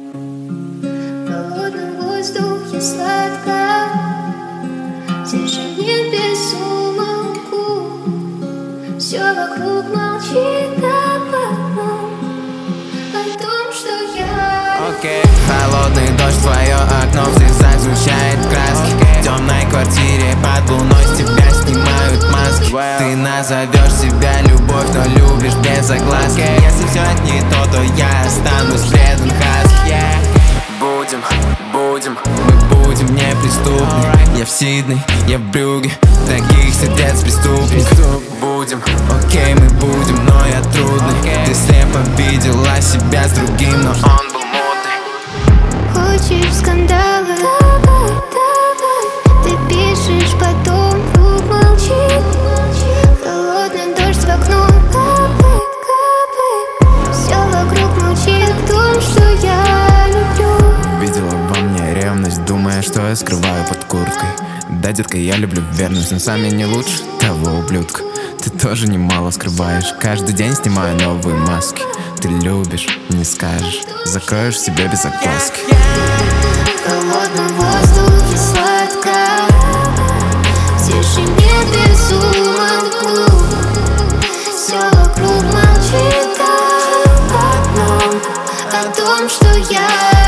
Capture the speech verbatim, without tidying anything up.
В холодном воздухе сладко, в тишине без умолку. Все вокруг молчит об одном, о том, что я Окей, okay. Холодный дождь, твое окно в зигзаг сгущает краски. В темной квартире под луной с тебя снимают маски. Ты назовешь себя любовь, но любишь без огласки. Если все не то, то я останусь предан хаски. Будем, будем, мы будем неприступны. Я в Сидней, я в Брюгге, таких сердец преступник. Будем, окей, мы будем, но я трудный. Ты слепо видела себя с другим, но он был мутный. Хочешь скандалы? Давай, давай. Ты пишешь, потом вдруг молчит. Холодный дождь в окно капает, капает. Все вокруг молчит о том, что я люблю. Видела во мне ревность, думая, что я скрываю под курткой. Да, детка, я люблю верность, но сами не лучше того ублюдка. Ты тоже немало скрываешь, каждый день снимаю новые маски. Ты любишь, не скажешь, закроешь себе без огласки. В холодном воздухе сладко, в тишине без умолку. Все вокруг молчит об одном, о том, что я